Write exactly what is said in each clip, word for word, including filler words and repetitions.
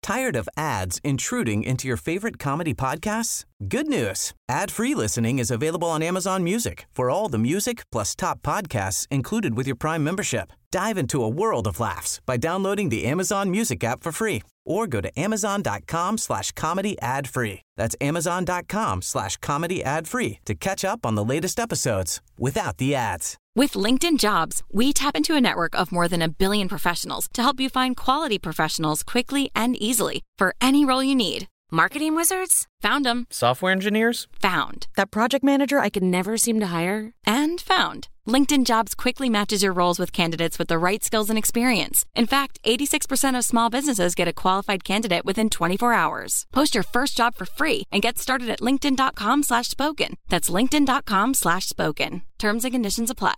Tired of ads intruding into your favorite comedy podcasts? Good news. Ad-free listening is available on Amazon Music for all the music plus top podcasts included with your Prime membership. Dive into a world of laughs by downloading the Amazon Music app for free or go to amazon.com slash comedy ad free. That's amazon.com slash comedy ad free to catch up on the latest episodes without the ads. With LinkedIn Jobs, we tap into a network of more than a billion professionals to help you find quality professionals quickly and easily for any role you need. Marketing wizards? Found them. Software engineers? Found. That project manager I could never seem to hire? And found. LinkedIn Jobs quickly matches your roles with candidates with the right skills and experience. In fact, eighty-six percent of small businesses get a qualified candidate within twenty-four hours. Post your first job for free and get started at linkedin.com slash spoken. That's linkedin.com slash spoken. Terms and conditions apply.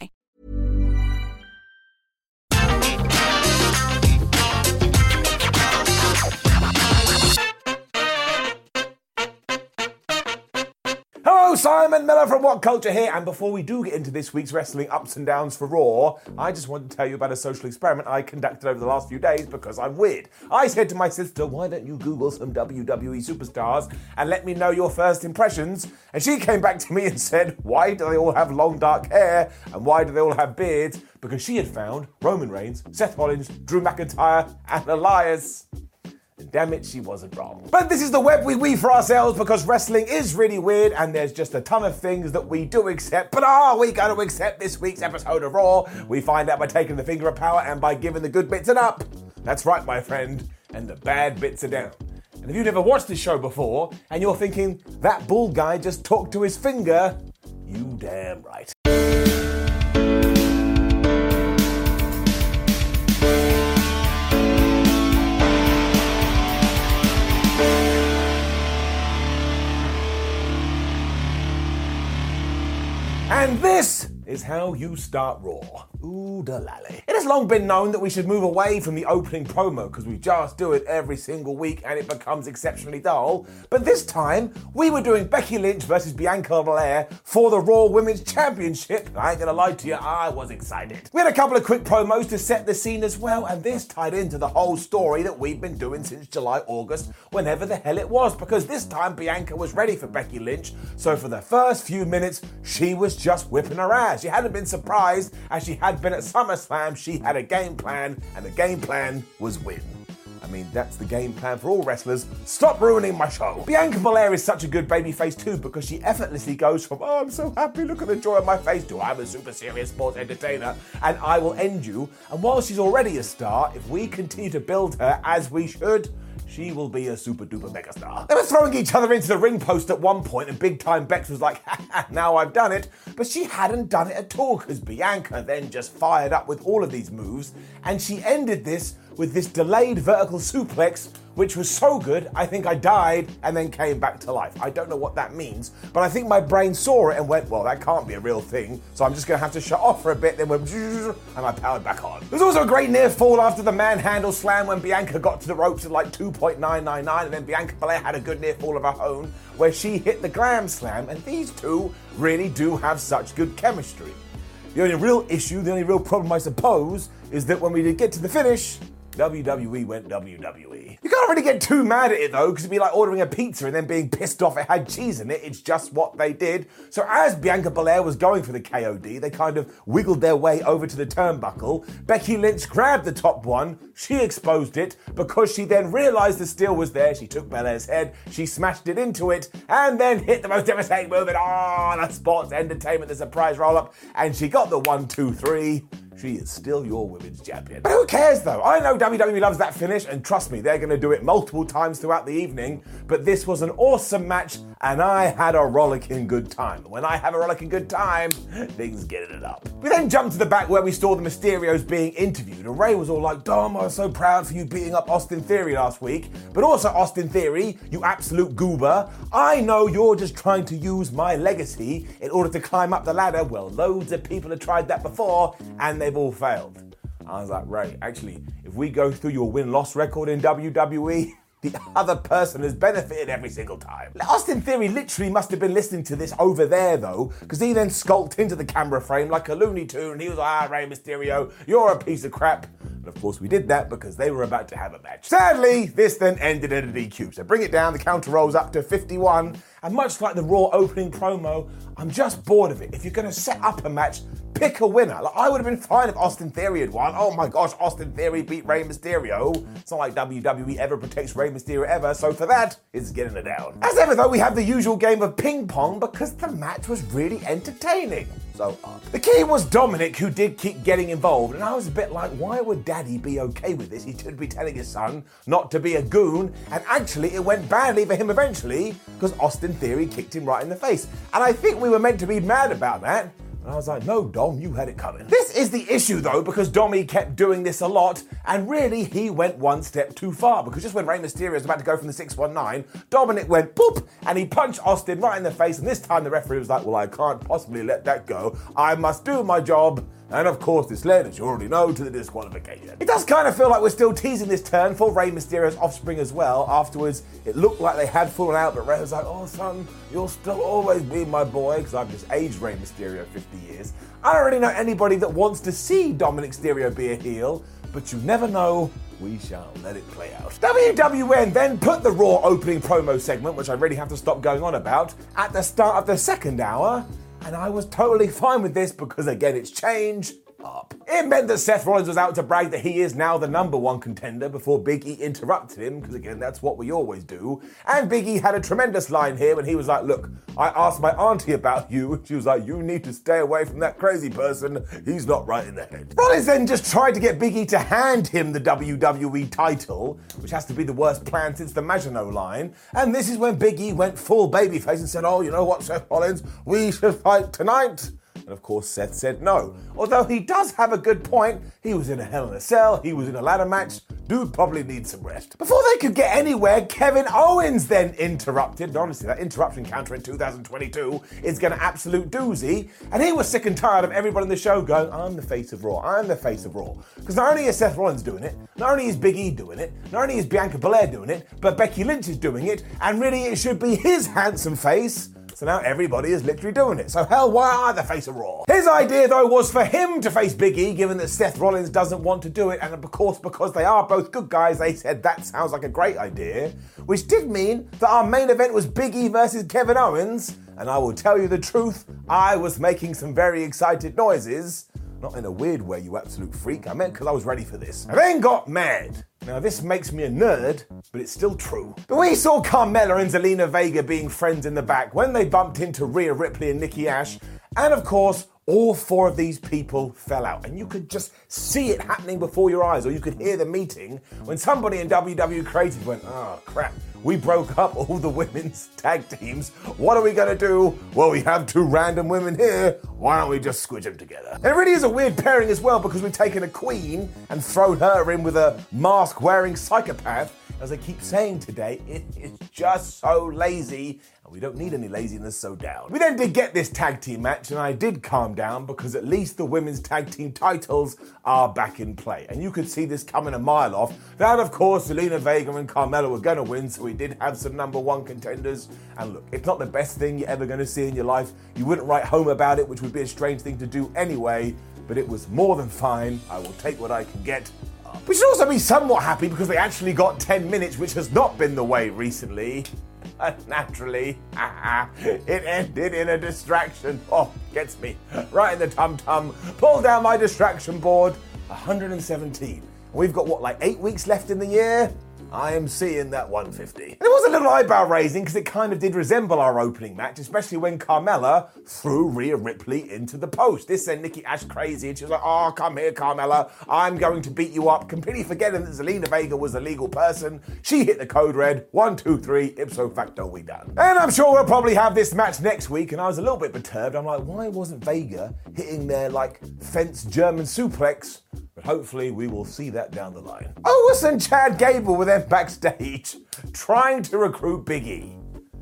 Hello, Simon Miller from What Culture here, and before we do get into this week's wrestling ups and downs for Raw, I just want to tell you about a social experiment I conducted over the last few days because I'm weird. I said to my sister, why don't you Google some W W E superstars and let me know your first impressions? And she came back to me and said, why do they all have long dark hair and why do they all have beards? Because she had found Roman Reigns, Seth Rollins, Drew McIntyre and Elias. And damn it, she wasn't wrong. But this is the web we weave for ourselves because wrestling is really weird and there's just a ton of things that we do accept. But are we going to accept this week's episode of Raw? We find out by taking the finger of power and by giving the good bits an up. That's right, my friend. And the bad bits are down. And if you've never watched this show before and you're thinking, that bald guy just talked to his finger, you damn right. And this is how you start Raw. Ooh da lally. It has long been known that we should move away from the opening promo because we just do it every single week and it becomes exceptionally dull. But this time, we were doing Becky Lynch versus Bianca Belair for the Raw Women's Championship. I ain't gonna lie to you, I was excited. We had a couple of quick promos to set the scene as well, and this tied into the whole story that we've been doing since July, August, whenever the hell it was, because this time Bianca was ready for Becky Lynch, so for the first few minutes, she was just whipping her ass. She hadn't been surprised as she had been at SummerSlam. She had a game plan, and the game plan was win. I mean, that's the game plan for all wrestlers. Stop ruining my show. Bianca Belair is such a good babyface too because she effortlessly goes from, oh, I'm so happy, look at the joy on my face, to I'm a super serious sports entertainer and I will end you. And while she's already a star, if we continue to build her as we should, she will be a super duper mega star. They were throwing each other into the ring post at one point and big time Bex was like, ha ha, now I've done it. But she hadn't done it at all because Bianca then just fired up with all of these moves and she ended this with this delayed vertical suplex, which was so good, I think I died and then came back to life. I don't know what that means, but I think my brain saw it and went, well, that can't be a real thing, so I'm just gonna have to shut off for a bit, then went, and I powered back on. There was also a great near fall after the manhandle slam when Bianca got to the ropes at like two point nine nine nine, and then Bianca Belair had a good near fall of her own, where she hit the glam slam, and these two really do have such good chemistry. The only real issue, the only real problem, I suppose, is that when we did get to the finish, W W E went W W E. You can't really get too mad at it though, because it'd be like ordering a pizza and then being pissed off it had cheese in it. It's just what they did. So as Bianca Belair was going for the K O D, they kind of wiggled their way over to the turnbuckle. Becky Lynch grabbed the top one, she exposed it. Because she then realised the steel was there, she took Belair's head, she smashed it into it, and then hit the most devastating move in all the sports entertainment, the surprise roll-up, and she got the one, two, three. She is still your women's champion. But who cares though? I know W W E loves that finish, and trust me, they're going to do it multiple times throughout the evening, but this was an awesome match, and I had a rollicking good time. When I have a rollicking good time, things get it up. We then jumped to the back where we saw the Mysterios being interviewed, and Ray was all like, Dom, I was so proud for you beating up Austin Theory last week, but also Austin Theory, you absolute goober, I know you're just trying to use my legacy in order to climb up the ladder. Well, loads of people have tried that before, and they've all failed. I was like, Ray, actually, if we go through your win-loss record in W W E, the other person has benefited every single time. Austin Theory literally must have been listening to this over there though, because he then skulked into the camera frame like a Looney Tune and he was like, ah, Rey Mysterio, you're a piece of crap. And of course we did that because they were about to have a match. Sadly, this then ended in a D Q. So bring it down, the counter rolls up to fifty-one. And much like the Raw opening promo, I'm just bored of it. If you're going to set up a match, pick a winner. Like, I would have been fine if Austin Theory had won. Oh my gosh, Austin Theory beat Rey Mysterio. It's not like W W E ever protects Rey Mysterio ever, so for that, it's getting it down. As ever though, we have the usual game of ping pong because the match was really entertaining. So up. The key was Dominic, who did keep getting involved, and I was a bit like, why would Daddy be okay with this? He should be telling his son not to be a goon, and actually it went badly for him eventually because Austin Theory kicked him right in the face. And I think we were meant to be mad about that. And I was like, no, Dom, you had it coming. This is the issue, though, because Dommy kept doing this a lot, and really, he went one step too far, because just when Rey Mysterio was about to go from the six one nine, Dominic went boop, and he punched Austin right in the face, and this time the referee was like, well, I can't possibly let that go. I must do my job. And of course, this led, as you already know, to the disqualification. It does kind of feel like we're still teasing this turn for Rey Mysterio's offspring as well. Afterwards, it looked like they had fallen out, but Rey was like, oh son, you'll still always be my boy, because I've just aged Rey Mysterio fifty years. I don't really know anybody that wants to see Dominic Mysterio be a heel, but you never know. We shall let it play out. W W N then put the Raw opening promo segment, which I really have to stop going on about, at the start of the second hour. And I was totally fine with this because, again, it's change up. It meant that Seth Rollins was out to brag that he is now the number one contender before Big E interrupted him, because, again, that's what we always do. And Big E had a tremendous line here when he was like, look, I asked my auntie about you, and she was like, you need to stay away from that crazy person. He's not right in the head. Rollins then just tried to get Big E to hand him the W W E title, which has to be the worst plan since the Maginot line. And this is when Big E went full babyface and said, oh, you know what, Seth Rollins, we should fight tonight. And of course, Seth said no. Although he does have a good point. He was in a Hell in a Cell. He was in a ladder match. Dude probably needs some rest. Before they could get anywhere, Kevin Owens then interrupted. And honestly, that interruption counter in two thousand twenty-two is going to absolute doozy. And he was sick and tired of everybody in the show going, I'm the face of Raw. I'm the face of Raw. Because not only is Seth Rollins doing it, not only is Big E doing it, not only is Bianca Belair doing it, but Becky Lynch is doing it. And really, it should be his handsome face. So now everybody is literally doing it. So hell, why are the face of Raw? His idea, though, was for him to face Big E, given that Seth Rollins doesn't want to do it. And of course, because they are both good guys, they said that sounds like a great idea. Which did mean that our main event was Big E versus Kevin Owens. And I will tell you the truth, I was making some very excited noises. Not in a weird way, you absolute freak. I meant because I was ready for this. I then got mad. Now, this makes me a nerd, but it's still true. But we saw Carmella and Zelina Vega being friends in the back when they bumped into Rhea Ripley and Nikki Ash. And of course, all four of these people fell out. And you could just see it happening before your eyes, or you could hear the meeting when somebody in W W E Creative went, oh, crap. We broke up all the women's tag teams. What are we going to do? Well, we have two random women here. Why don't we just squidge them together? And it really is a weird pairing as well, because we've taken a queen and thrown her in with a mask-wearing psychopath. As I keep saying today, it is just so lazy. We don't need any laziness, so down. We then did get this tag team match, and I did calm down because at least the women's tag team titles are back in play. And you could see this coming a mile off. That, of course, Zelina Vega and Carmella were going to win, so we did have some number one contenders. And look, it's not the best thing you're ever going to see in your life. You wouldn't write home about it, which would be a strange thing to do anyway, but it was more than fine. I will take what I can get. We should also be somewhat happy because they actually got ten minutes, which has not been the way recently. And naturally, it ended in a distraction. Oh, gets me right in the tum-tum. Pull down my distraction board. one hundred seventeen. We've got, what, like eight weeks left in the year? I am seeing that one fifty. And it was a little eyebrow raising because it kind of did resemble our opening match, especially when Carmella threw Rhea Ripley into the post. This sent Nikki Ash crazy and she was like, oh, come here, Carmella. I'm going to beat you up. Completely forgetting that Zelina Vega was a legal person. She hit the code red. One, two, three. Ipso facto, we done. And I'm sure we'll probably have this match next week. And I was a little bit perturbed. I'm like, why wasn't Vega hitting their, like, fence German suplex? But hopefully we will see that down the line. Owens and Chad Gable were then backstage trying to recruit Big E.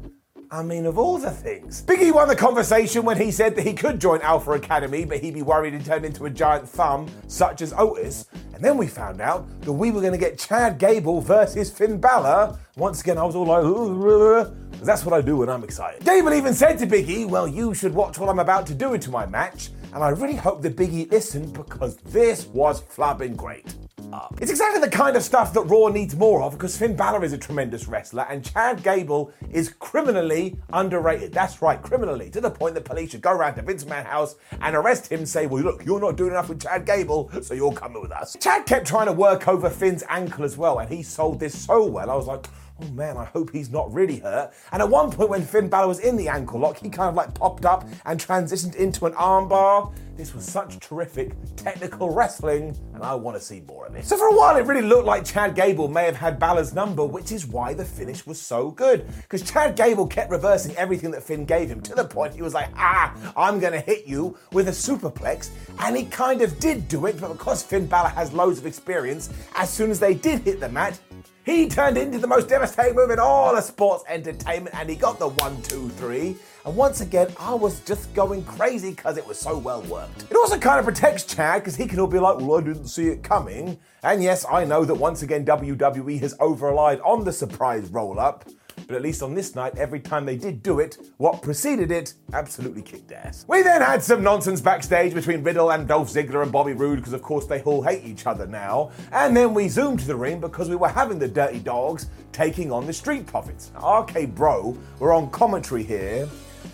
I mean, of all the things. Big E won the conversation when he said that he could join Alpha Academy, but he'd be worried he'd turn into a giant thumb, such as Otis. And then we found out that we were going to get Chad Gable versus Finn Balor. Once again, I was all like, because that's what I do when I'm excited. Gable even said to Big E, well, you should watch what I'm about to do into my match. And I really hope that Big E listened because this was flubbing great. up. It's exactly the kind of stuff that Raw needs more of, because Finn Balor is a tremendous wrestler and Chad Gable is criminally underrated. That's right, criminally, to the point that police should go around to Vince McMahon's house and arrest him and say, well, look, you're not doing enough with Chad Gable, so you're coming with us. Chad kept trying to work over Finn's ankle as well, and he sold this so well. I was like, oh man, I hope he's not really hurt. And at one point when Finn Balor was in the ankle lock, he kind of like popped up and transitioned into an armbar. This was such terrific technical wrestling, and I want to see more of it. So for a while, it really looked like Chad Gable may have had Balor's number, which is why the finish was so good. Because Chad Gable kept reversing everything that Finn gave him, to the point he was like, ah, I'm going to hit you with a superplex. And he kind of did do it, but because Finn Balor has loads of experience, as soon as they did hit the mat, he turned into the most devastating move in all of sports entertainment, and he got the one, two, three. And once again, I was just going crazy because it was so well worked. It also kind of protects Chad, because he can all be like, well, I didn't see it coming. And yes, I know that once again, W W E has over-relied on the surprise roll-up. But at least on this night, every time they did do it, what preceded it absolutely kicked ass. We then had some nonsense backstage between Riddle and Dolph Ziggler and Bobby Roode, because of course they all hate each other now. And then we zoomed to the ring because we were having the Dirty Dogs taking on the Street Profits. Now, R K Bro were on commentary here.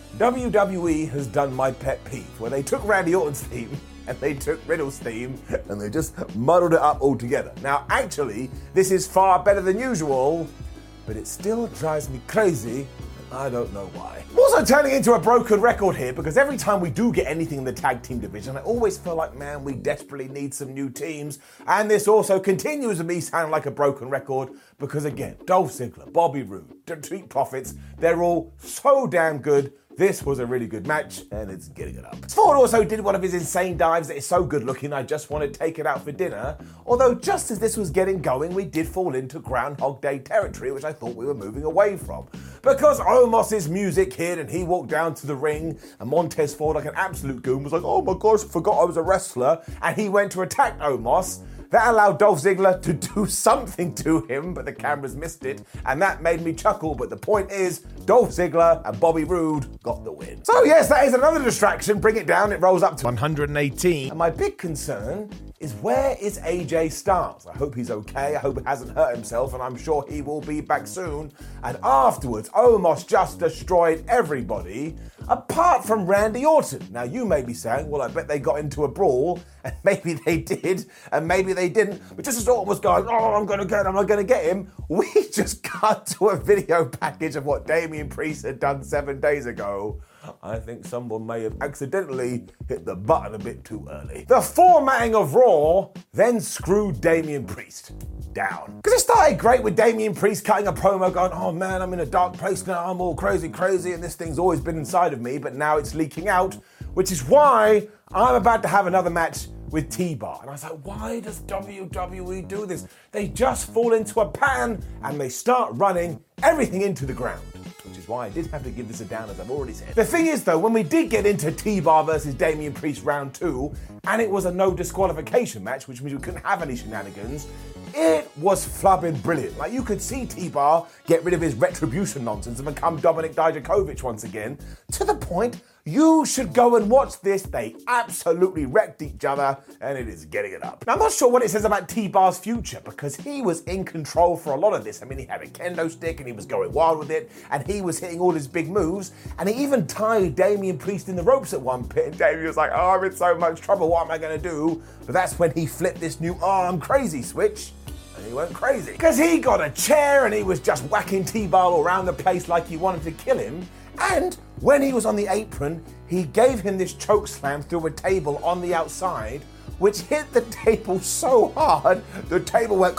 W W E has done my pet peeve, where they took Randy Orton's theme and they took Riddle's theme and they just muddled it up all together. Now, actually, this is far better than usual, but it still drives me crazy, and I don't know why. I'm also turning into a broken record here, because every time we do get anything in the tag team division, I always feel like, man, we desperately need some new teams. And this also continues with me sounding like a broken record, because again, Dolph Ziggler, Bobby Roode, the Street Profits, they're all so damn good. This was a really good match, and it's getting it up. Ford also did one of his insane dives that is so good looking, I just want to take it out for dinner. Although just as this was getting going, we did fall into Groundhog Day territory, which I thought we were moving away from. Because Omos's music hit and he walked down to the ring, and Montez Ford, like an absolute goon, was like, oh my gosh, I forgot I was a wrestler, and he went to attack Omos. That allowed Dolph Ziggler to do something to him, but the cameras missed it, and that made me chuckle. But the point is, Dolph Ziggler and Bobby Roode got the win. So yes, that is another distraction. Bring it down, it rolls up to one hundred eighteen. And my big concern is, where is A J Styles? I hope he's okay, I hope he hasn't hurt himself, and I'm sure he will be back soon. And afterwards, Omos just destroyed everybody, apart from Randy Orton. Now you may be saying, well, I bet they got into a brawl, and maybe they did, and maybe they didn't, but just as Orton was going, oh, I'm gonna get him, I'm gonna get him, we just cut to a video package of what Damian Priest had done seven days ago. I think someone may have accidentally hit the button a bit too early. The formatting of Raw then screwed Damian Priest down. Because it started great with Damian Priest cutting a promo going, oh man, I'm in a dark place now, I'm all crazy, crazy, and this thing's always been inside of me, but now it's leaking out, which is why I'm about to have another match with T-Bar. And I was like, why does W W E do this? They just fall into a pattern and they start running everything into the ground. Which is why I did have to give this a down, as I've already said. The thing is though, when we did get into T-Bar versus Damian Priest round two, and it was a no disqualification match, which means we couldn't have any shenanigans, it was flubbing brilliant. Like, you could see T-Bar get rid of his retribution nonsense and become Dominik Dijakovic once again, to the point you should go and watch this. They absolutely wrecked each other, and it is getting it up. Now, I'm not sure what it says about T-Bar's future, because he was in control for a lot of this. I mean, he had a kendo stick, and he was going wild with it, and he was hitting all his big moves, and he even tied Damian Priest in the ropes at one bit, and Damian was like, oh, I'm in so much trouble, what am I going to do? But that's when he flipped this new, oh, I'm crazy switch, and he went crazy. Because he got a chair, and he was just whacking T-Bar all around the place like he wanted to kill him. And when he was on the apron, he gave him this choke slam through a table on the outside, which hit the table so hard, the table went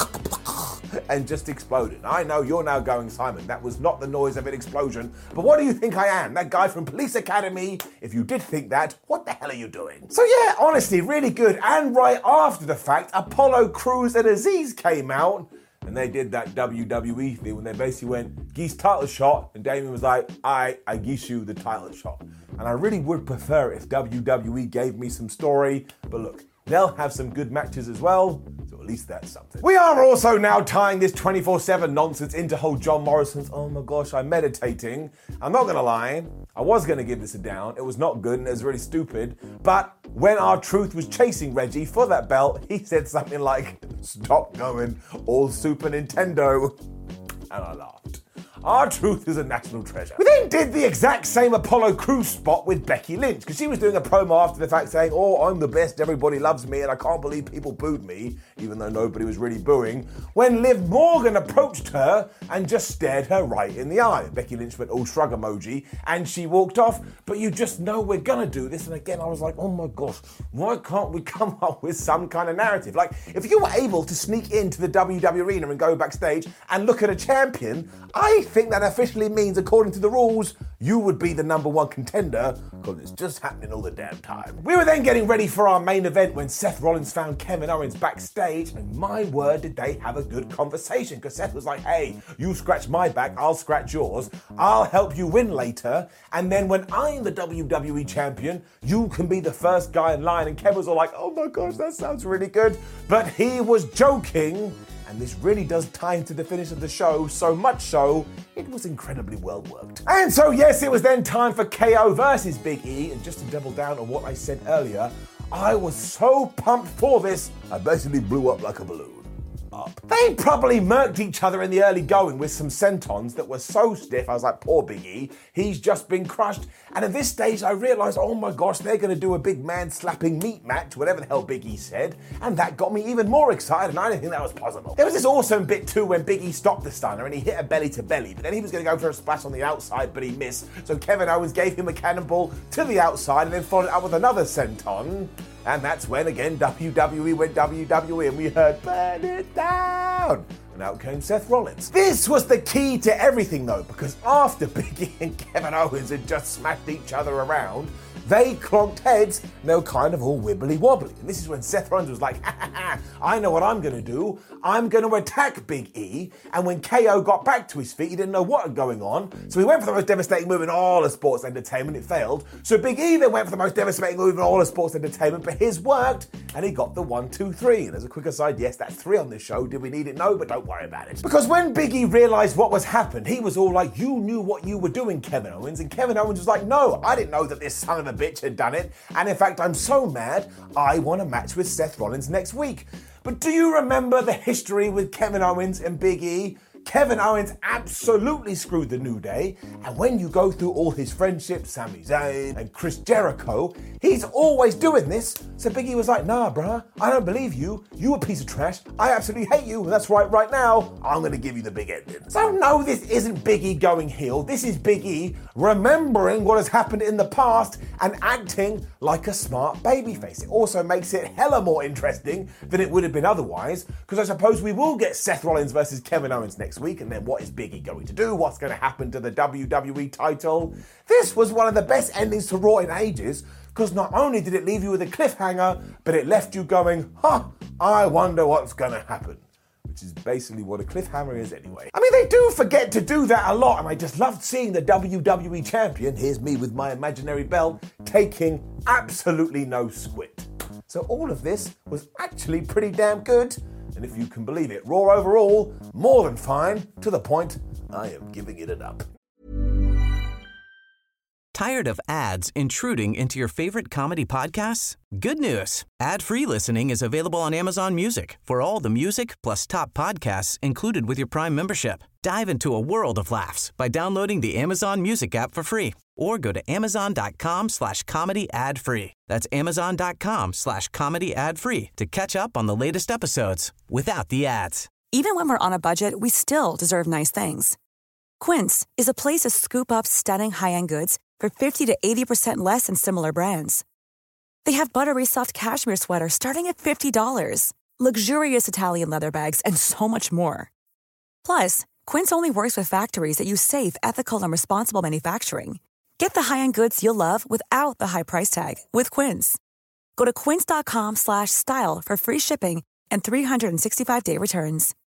and just exploded. I know you're now going, Simon, that was not the noise of an explosion, but what do you think I am? That guy from Police Academy? If you did think that, what the hell are you doing? So yeah, honestly, really good. And right after the fact, Apollo Crews and Aziz came out, and they did that W W E thing when they basically went, geese title shot, and Damian was like, I, I geese you the title shot. And I really would prefer if W W E gave me some story, but look, They'll have some good matches as well, so at least that's something. We are also now tying this twenty-four seven nonsense into whole John Morrison's, oh my gosh, I'm meditating. I'm not gonna lie, I was gonna give this a down. It was not good and it was really stupid, but when R-Truth was chasing Reggie for that belt, he said something like, stop going all Super Nintendo, and I laughed. R-Truth is a national treasure. We then did the exact same Apollo Crews spot with Becky Lynch, because she was doing a promo after the fact saying, oh, I'm the best, everybody loves me, and I can't believe people booed me, even though nobody was really booing, when Liv Morgan approached her and just stared her right in the eye. Becky Lynch went all shrug emoji, and she walked off, but you just know we're gonna do this, and again, I was like, oh my gosh, why can't we come up with some kind of narrative? Like, if you were able to sneak into the W W E arena and go backstage and look at a champion, I think that officially means, according to the rules, you would be the number one contender, because it's just happening all the damn time. We were then getting ready for our main event when Seth Rollins found Kevin Owens backstage, and my word, did they have a good conversation, because Seth was like, hey, you scratch my back, I'll scratch yours, I'll help you win later, and then when I'm the W W E champion, you can be the first guy in line, and Kevin was all like, oh my gosh, that sounds really good, but he was joking. And this really does tie into the finish of the show, so much so, it was incredibly well worked. And so yes, it was then time for K O versus Big E, and just to double down on what I said earlier, I was so pumped for this, I basically blew up like a balloon. Up. They probably murked each other in the early going with some sentons that were so stiff, I was like, poor Big E, he's just been crushed. And at this stage I realised, oh my gosh, they're going to do a big man slapping meat match, whatever the hell Big E said, and that got me even more excited, and I didn't think that was possible. There was this awesome bit too when Big E stopped the stunner and he hit a belly to belly, but then he was going to go for a splash on the outside, but he missed, so Kevin Owens gave him a cannonball to the outside and then followed it up with another senton. And that's when, again, W W E went W W E and we heard, burn it down. And out came Seth Rollins. This was the key to everything, though, because after Big E and Kevin Owens had just smashed each other around, they clonked heads and they were kind of all wibbly wobbly. And this is when Seth Rollins was like, ha ha ha, I know what I'm going to do. I'm going to attack Big E. And when K O got back to his feet, he didn't know what was going on. So he went for the most devastating move in all of sports entertainment. It failed. So Big E then went for the most devastating move in all of sports entertainment, but his worked and he got the one, two, three. And as a quick aside, yes, that's three on this show. Did we need it? No, but don't worry about it. Because when Big E realized what was happened, he was all like, you knew what you were doing, Kevin Owens. And Kevin Owens was like, no, I didn't know that this son of a bitch had done it. And in fact, I'm so mad, I want a match with Seth Rollins next week. But do you remember the history with Kevin Owens and Big E? Kevin Owens absolutely screwed the New Day, and when you go through all his friendships, Sami Zayn and Chris Jericho, he's always doing this. So Big E was like, nah, bruh, I don't believe you. You a piece of trash. I absolutely hate you, and that's right, right now, I'm gonna give you the big ending. So no, this isn't Big E going heel. This is Big E remembering what has happened in the past and acting like a smart babyface. It also makes it hella more interesting than it would have been otherwise, because I suppose we will get Seth Rollins versus Kevin Owens next week, and then what is Big E going to do? What's going to happen to the W W E title? This was one of the best endings to Raw in ages, because not only did it leave you with a cliffhanger, but it left you going, huh, I wonder what's going to happen. Which is basically what a cliffhanger is anyway. I mean, they do forget to do that a lot, and I just loved seeing the W W E champion, here's me with my imaginary belt, taking absolutely no squid. So all of this was actually pretty damn good. And if you can believe it, Raw overall, more than fine, to the point, I am giving it an up. Tired of ads intruding into your favorite comedy podcasts? Good news. Ad-free listening is available on Amazon Music for all the music plus top podcasts included with your Prime membership. Dive into a world of laughs by downloading the Amazon Music app for free or go to amazon.com slash comedy ad free. That's amazon.com slash comedy ad free to catch up on the latest episodes without the ads. Even when we're on a budget, we still deserve nice things. Quince is a place to scoop up stunning high-end goods for fifty to eighty percent less than similar brands. They have buttery soft cashmere sweaters starting at fifty dollars, luxurious Italian leather bags, and so much more. Plus, Quince only works with factories that use safe, ethical, and responsible manufacturing. Get the high-end goods you'll love without the high price tag with Quince. Go to quince.com slash style for free shipping and three sixty-five day returns.